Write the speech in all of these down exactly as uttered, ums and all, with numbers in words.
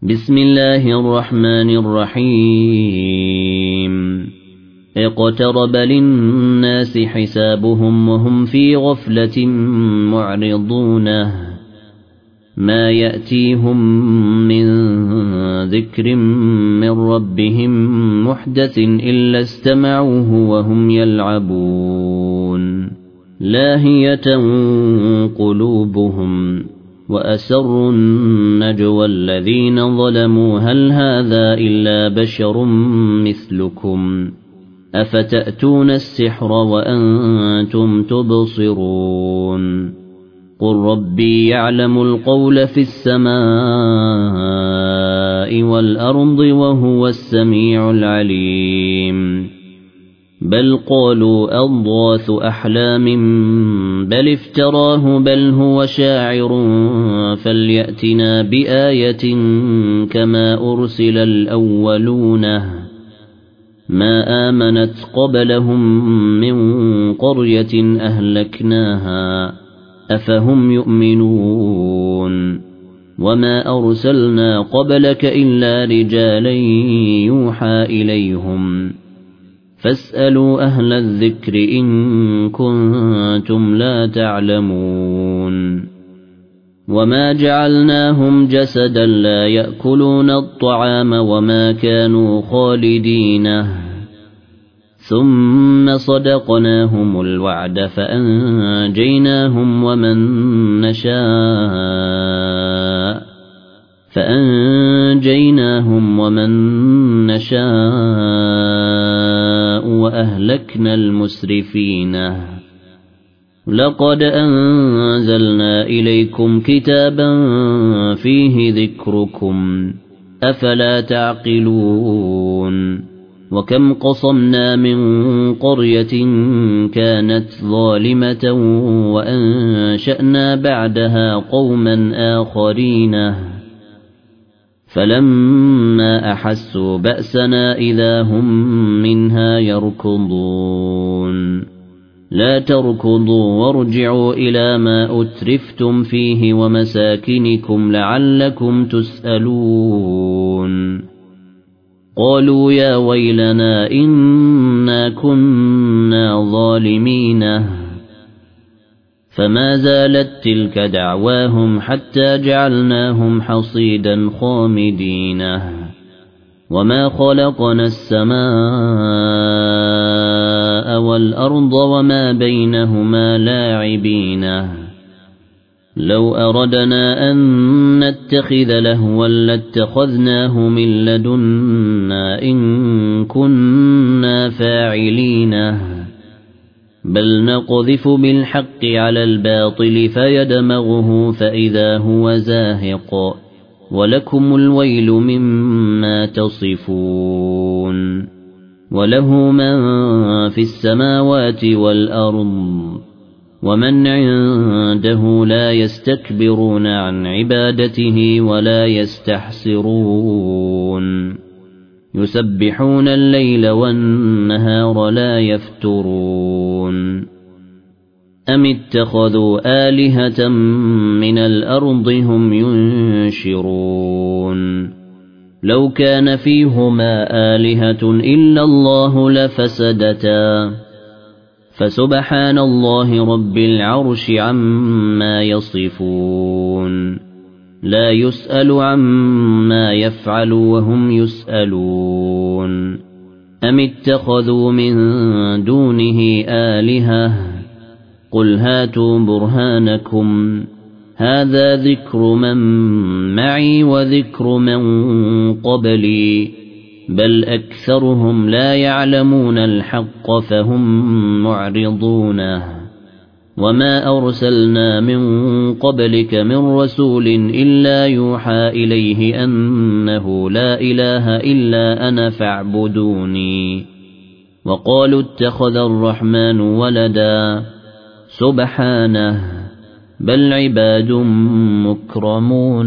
بسم الله الرحمن الرحيم اقترب للناس حسابهم وهم في غفلة معرضون ما يأتيهم من ذكر من ربهم محدث إلا استمعوه وهم يلعبون لاهية قلوبهم وأسروا النجوى الذين ظلموا هل هذا إلا بشر مثلكم أفتأتون السحر وأنتم تبصرون قل ربي يعلم القول في السماء والأرض وهو السميع العليم بل قالوا أضغاث أحلام بل افتراه بل هو شاعر فليأتنا بآية كما أرسل الأولون ما آمنت قبلهم من قرية أهلكناها أفهم يؤمنون وما أرسلنا قبلك إلا رجالا يوحى إليهم فاسألوا أهل الذكر إن كنتم لا تعلمون وما جعلناهم جسدا لا يأكلون الطعام وما كانوا خالدين ثم صدقناهم الوعد فأنجيناهم ومن نشاء فأنجيناهم ومن نشاء وأهلكنا المسرفين لقد أنزلنا إليكم كتابا فيه ذكركم أفلا تعقلون وكم قصمنا من قرية كانت ظالمة وأنشأنا بعدها قوما آخرين فلما أحسوا بأسنا إذا هم منها يركضون لا تركضوا وارجعوا إلى ما أترفتم فيه ومساكنكم لعلكم تسألون قالوا يا ويلنا إنا كنا ظالمين فما زالت تلك دعواهم حتى جعلناهم حصيدا خامدين وما خلقنا السماء والأرض وما بينهما لاعبين لو أردنا أن نتخذ لهوا لاتخذناه من لدنا إن كنا فاعلين بل نقذف بالحق على الباطل فيدمغه فإذا هو زاهق ولكم الويل مما تصفون وله من في السماوات والأرض ومن عنده لا يستكبرون عن عبادته ولا يستحسرون يسبحون الليل والنهار لا يفترون أم اتخذوا آلهة من الأرض هم ينشرون لو كان فيهما آلهة إلا الله لفسدتا فسبحان الله رب العرش عما يصفون لا يسأل عما يفعل وهم يسألون أم اتخذوا من دونه آلهة قل هاتوا برهانكم هذا ذكر من معي وذكر من قبلي بل أكثرهم لا يعلمون الحق فهم معرضون وما أرسلنا من قبلك من رسول إلا يوحى إليه أنه لا إله إلا أنا فاعبدوني وقالوا اتخذ الرحمن ولدا سبحانه بل عباد مكرمون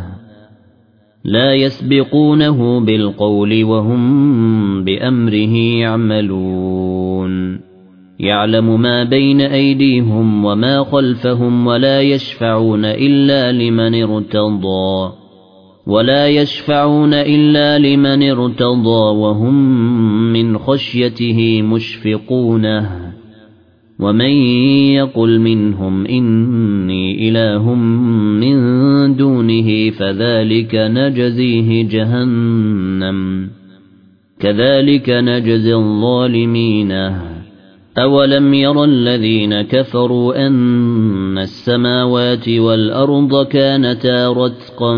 لا يسبقونه بالقول وهم بأمره يعملون يعلم ما بين أيديهم وما خلفهم ولا يشفعون إلا لمن ارتضى ولا يشفعون إلا لمن ارتضى وهم من خشيته مشفقون ومن يقل منهم إني إله من دونه فذلك نجزيه جهنم كذلك نجزي الظالمين أولم ير الذين كفروا أن السماوات والأرض كانتا رتقا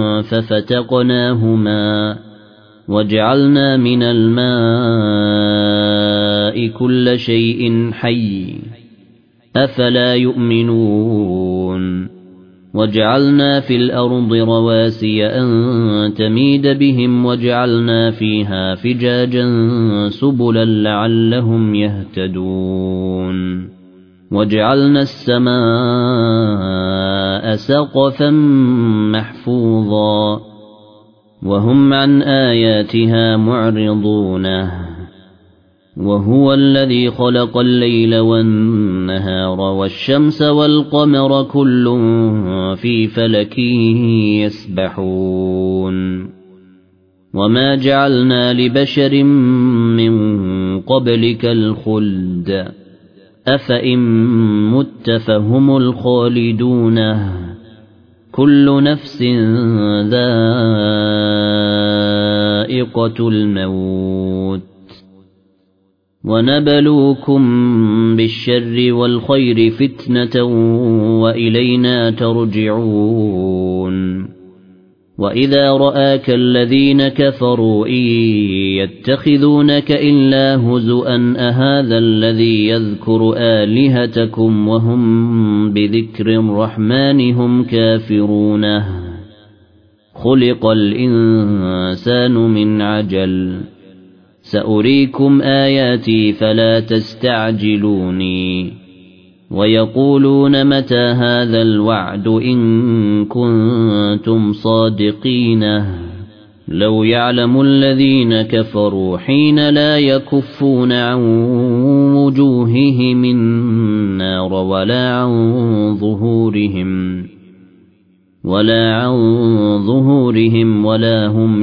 ففتقناهما وجعلنا من الماء كل شيء حي أفلا يؤمنون وجعلنا في الأرض رواسي أن تميد بهم وجعلنا فيها فجاجا سبلا لعلهم يهتدون وجعلنا السماء سقفا محفوظا وهم عن آياتها معرضون وهو الذي خلق الليل والنهار والشمس والقمر كل في فلك يسبحون وما جعلنا لبشر من قبلك الخلد أفإن مت فهم الخالدون كل نفس ذائقة الموت ونبلوكم بالشر والخير فتنة وإلينا ترجعون وإذا رآك الذين كفروا إن يتخذونك إلا هزؤا أهذا الذي يذكر آلهتكم وهم بذكر الرحمن هم كافرون خلق الإنسان من عجل سأريكم آياتي فلا تستعجلوني ويقولون متى هذا الوعد إن كنتم صادقين لو يعلم الذين كفروا حين لا يكفون عن وجوههم النار ولا عن ظهورهم ولا عن ظهورهم ولا هم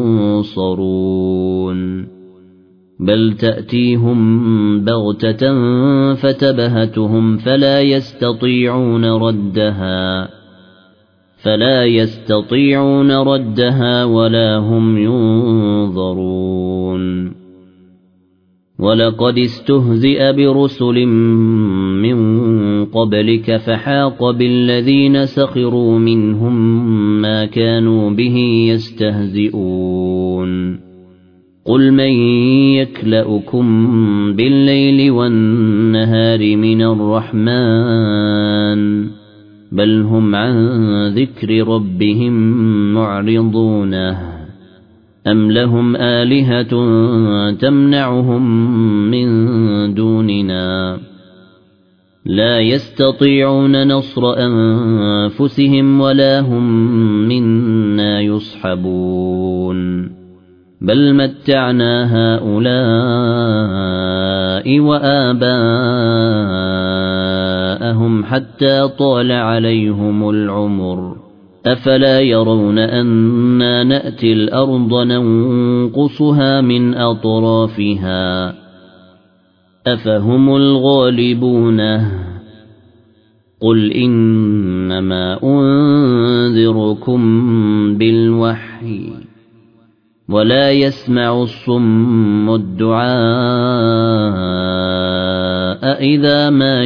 ينصرون بل تأتيهم بغتة فتبهتهم فلا يستطيعون ردها فلا يستطيعون ردها ولا هم ينظرون ولقد استهزئ برسل من قبلك فحاق بالذين سخروا منهم ما كانوا به يستهزئون قل من يكلؤكم بالليل والنهار من الرحمن بل هم عن ذكر ربهم معرضون أم لهم آلهة تمنعهم من دوننا لا يستطيعون نصر أنفسهم ولا هم منا يصحبون بل متعنا هؤلاء وآباءهم حتى طال عليهم العمر أفلا يرون أنا نأتي الأرض ننقصها من أطرافها أفهم الغالبون قل إنما أنذركم بالوحي ولا يسمع الصم الدعاء إذا ما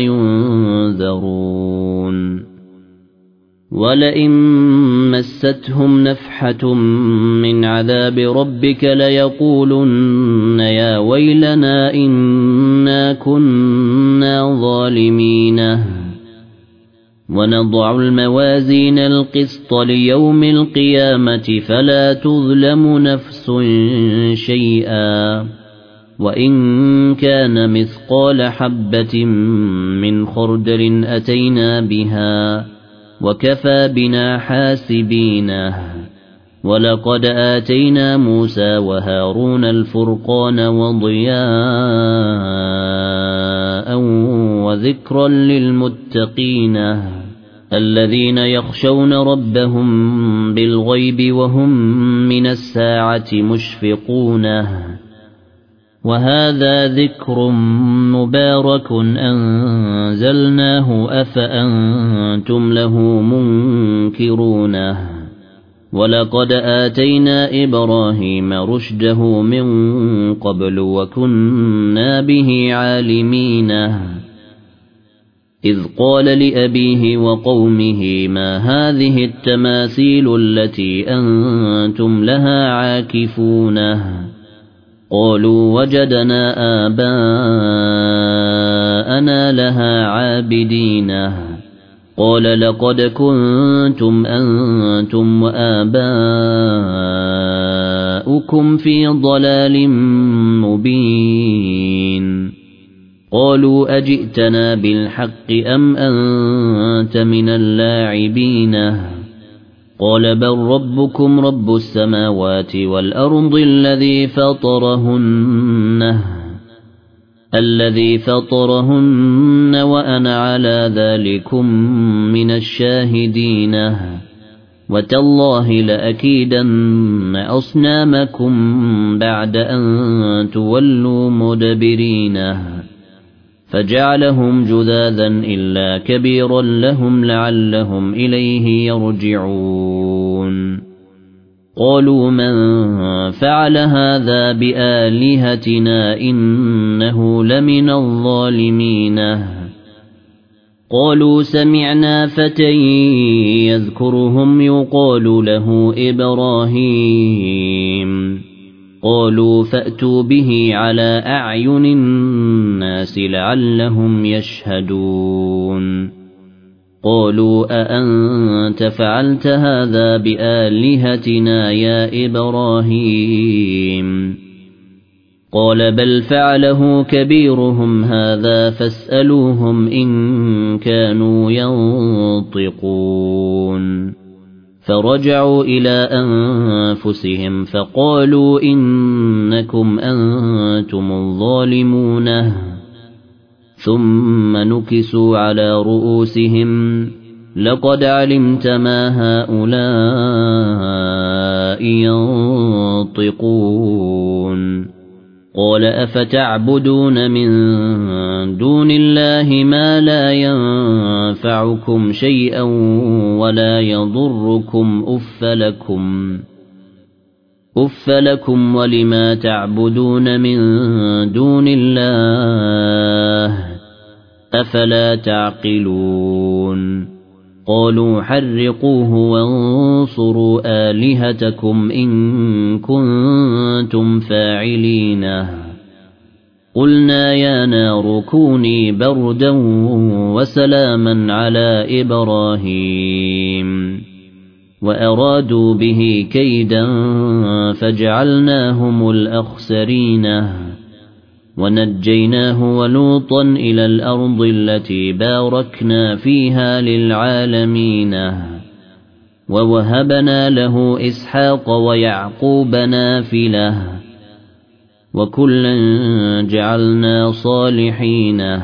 ينذرون ولئن مستهم نفحة من عذاب ربك ليقولن يا ويلنا إنا كنا ظالمين ونضع الموازين القسط ليوم القيامة فلا تظلم نفس شيئا وإن كان مثقال حبة من خردل أتينا بها وكفى بنا حاسبين ولقد آتينا موسى وهارون الفرقان وضياء وذكرا للمتقين الذين يخشون ربهم بالغيب وهم من الساعة مشفقون وهذا ذكر مبارك أنزلناه أفأنتم له منكرون ولقد آتينا إبراهيم رشده من قبل وكنا به عالمين إذ قال لأبيه وقومه ما هذه التماثيل التي أنتم لها عاكفون قالوا وجدنا آباءنا لها عابدين قال لقد كنتم أنتم وآباؤكم في ضلال مبين قالوا أجئتنا بالحق أم أنت من اللاعبين قال بل ربكم رب السماوات والأرض الذي فطرهن الذي فطرهن وأنا على ذلكم من الشاهدين وتالله لأكيدن أصنامكم بعد أن تولوا مدبرين فجعلهم جذاذا إلا كبيرا لهم لعلهم إليه يرجعون قالوا من فعل هذا بآلهتنا إنه لمن الظالمين قالوا سمعنا فتى يذكرهم يقال له إبراهيم قالوا فأتوا به على أعين الناس لعلهم يشهدون قالوا أأنت فعلت هذا بآلهتنا يا إبراهيم قال بل فعله كبيرهم هذا فاسألوهم إن كانوا ينطقون فرجعوا إلى أنفسهم فقالوا إنكم أنتم الظالمون ثم نكسوا على رؤوسهم لقد علمت ما هؤلاء ينطقون قال أفتعبدون من دون الله ما لا ينفعكم شيئا ولا يضركم أف لكم أف لكم ولما تعبدون من دون الله أفلا تعقلون قالوا حرقوه وانصروا آلهتكم إن كنتم فاعلين قلنا يا نار كوني بردا وسلاما على إبراهيم وأرادوا به كيدا فجعلناهم الأخسرين ونجيناه ولوطا إلى الأرض التي باركنا فيها للعالمين ووهبنا له إسحاق ويعقوب نافلة وكلا جعلنا صالحين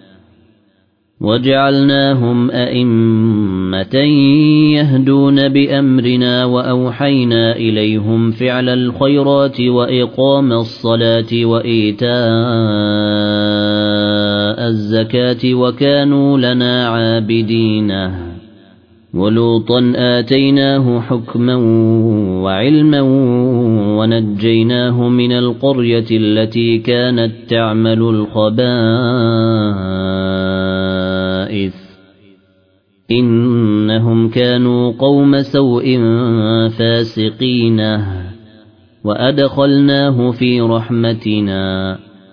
وجعلناهم أئمة يهدون بأمرنا وأوحينا إليهم فعل الخيرات وإقام الصلاة وإيتاء الزكاة وكانوا لنا عابدين ولوطا آتيناه حكما وعلما ونجيناه من القرية التي كانت تعمل الخبائث إنهم كانوا قوم سوء فاسقين وأدخلناه في رحمتنا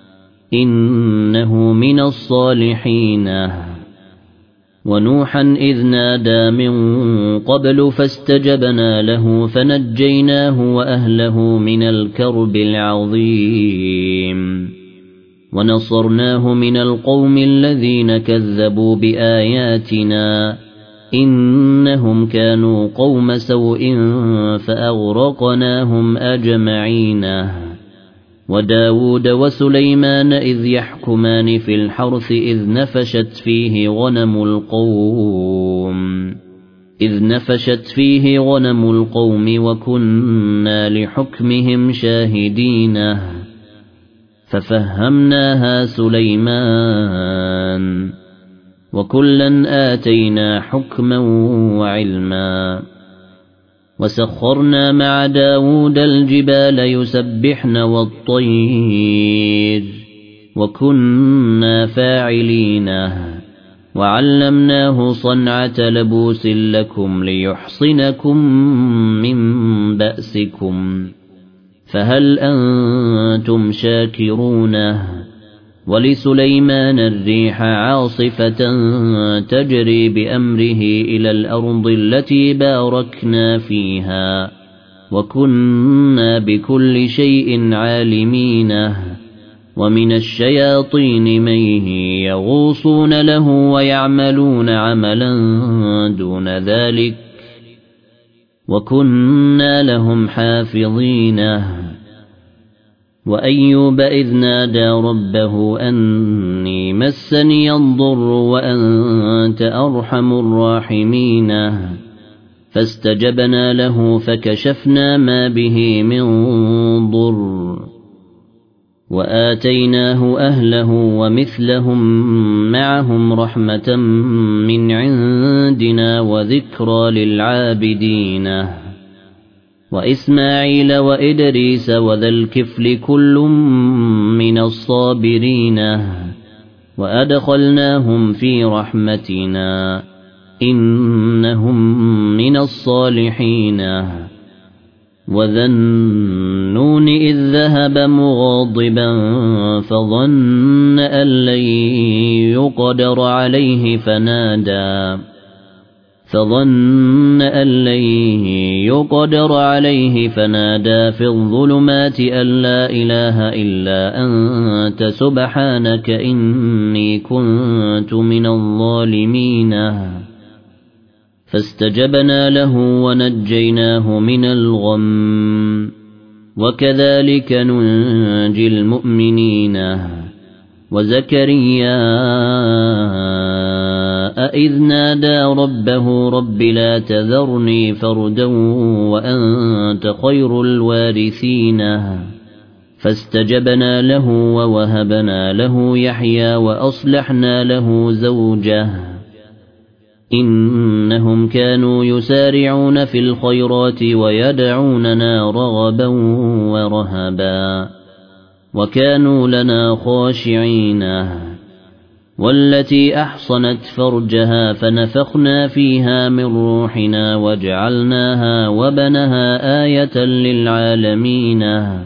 إنه من الصالحين ونوحا إذ نادى من قبل فاستجبنا له فنجيناه وأهله من الكرب العظيم ونصرناه من القوم الذين كذبوا بآياتنا إنهم كانوا قوم سوء فأغرقناهم أجمعين وداود وسليمان إذ يحكمان في الحرث إذ نفشت فيه غنم القوم إذ نفشت فيه غنم القوم وكنا لحكمهم شاهدين ففهمناها سليمان وكلا آتينا حكما وعلما وسخرنا مع داود الجبال يسبحن والطير وكنا فاعلين وعلمناه صنعة لبوس لكم ليحصنكم من بأسكم فهل أنتم شاكرون ولسليمان الريح عاصفة تجري بأمره إلى الأرض التي باركنا فيها وكنا بكل شيء عالمين ومن الشياطين من يغوصون له ويعملون عملا دون ذلك وكنا لهم حافظين وأيوب إذ نادى ربه أني مسني الضر وأنت أرحم الراحمين فاستجبنا له فكشفنا ما به من ضر وآتيناه أهله ومثلهم معهم رحمة من عندنا وذكرى للعابدين وإسماعيل وإدريس وذا الكفل كل من الصابرين وأدخلناهم في رحمتنا إنهم من الصالحين وذا النون إذ ذهب مغاضبا فظن أن لن يقدر عليه فنادى فظن أن لن يقدر عليه فنادى في الظلمات أن لا إله إلا أنت سبحانك إني كنت من الظالمين فاستجبنا له ونجيناه من الغم وكذلك ننجي المؤمنين وزكريا إذ نادى ربه رب لا تذرني فردا وأنت خير الوارثين فاستجبنا له ووهبنا له يحيى وأصلحنا له زوجه إنهم كانوا يسارعون في الخيرات ويدعوننا رغبا ورهبا وكانوا لنا خاشعين والتي أحصنت فرجها فنفخنا فيها من روحنا وجعلناها وبنها آية للعالمين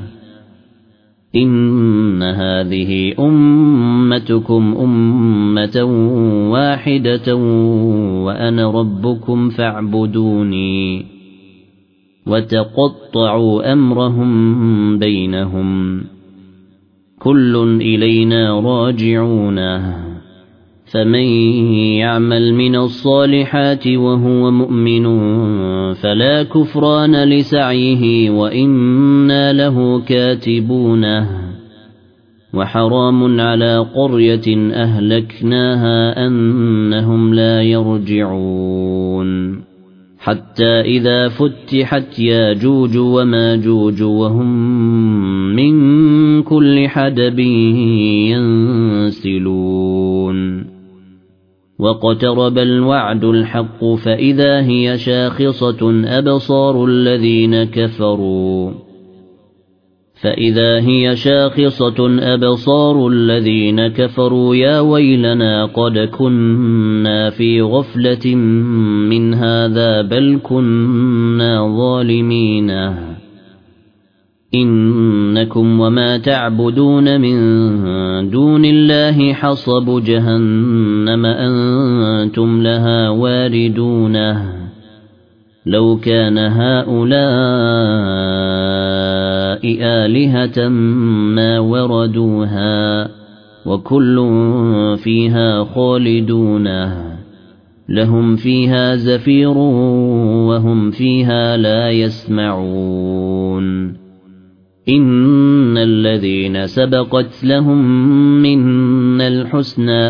إن هذه أمتكم أمة واحدة وأنا ربكم فاعبدوني وتقطعوا أمرهم بينهم كل إلينا راجعون فمن يعمل من الصالحات وهو مؤمن فلا كفران لسعيه وإنا له كاتبون وحرام على قرية أهلكناها أنهم لا يرجعون حتى إذا فتحت ياجوج وماجوج وهم من كل حدب ينسلون واقترب الوعد الحق فإذا هي شاخصة أبصار الذين كفروا فإذا هي شاخصة أبصار الذين كفروا يا ويلنا قد كنا في غفلة من هذا بل كنا ظالمين إنكم وما تعبدون من دون الله حصب جهنم أنتم لها واردون لو كان هؤلاء آلهة ما وردوها وكل فيها خالدون لهم فيها زفير وهم فيها لا يسمعون إن الذين سبقت لهم منا الحسنى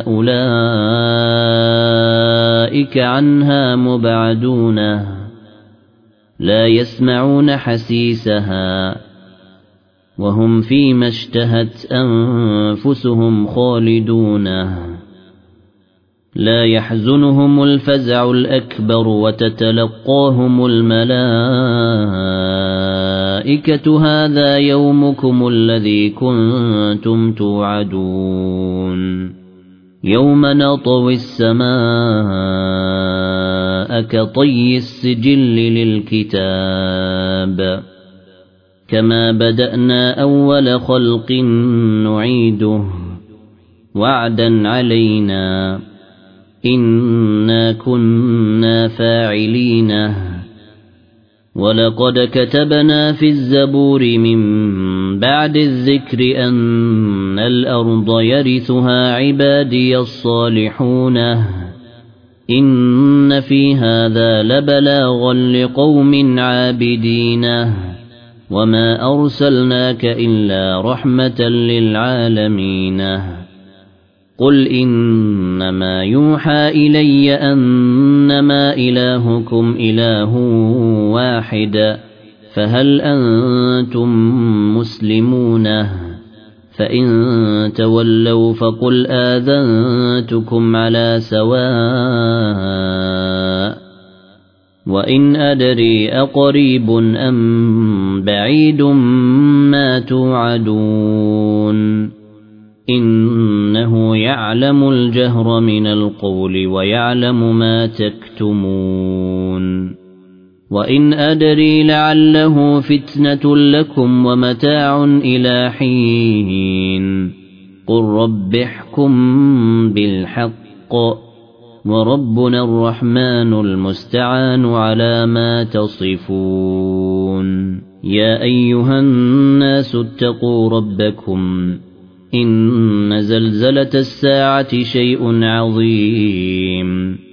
أولئك عنها مبعدون لا يسمعون حسيسها وهم فيما اشتهت أنفسهم خالدون لا يحزنهم الفزع الأكبر وتتلقاهم الملائكة هذا يومكم الذي كنتم توعدون يوم نطوي السماء كطي السجل للكتاب كما بدأنا أول خلق نعيده وعدا علينا إنا كنا فاعلين ولقد كتبنا في الزبور من بعد الذكر أن الأرض يرثها عبادي الصالحون إن في هذا لبلاغا لقوم عابدين وما أرسلناك إلا رحمة للعالمين قل إنما يوحى إلي أنما إلهكم إله واحد فهل أنتم مسلمون فإن تولوا فقل آذنتكم على سواء وإن أدري أقريب أم بعيد ما توعدون إنه يعلم الجهر من القول ويعلم ما تكتمون وإن أدري لعله فتنة لكم ومتاع إلى حين قل رب احكم بالحق وربنا الرحمن المستعان على ما تصفون يا أيها الناس اتقوا ربكم إن زلزلة الساعة شيء عظيم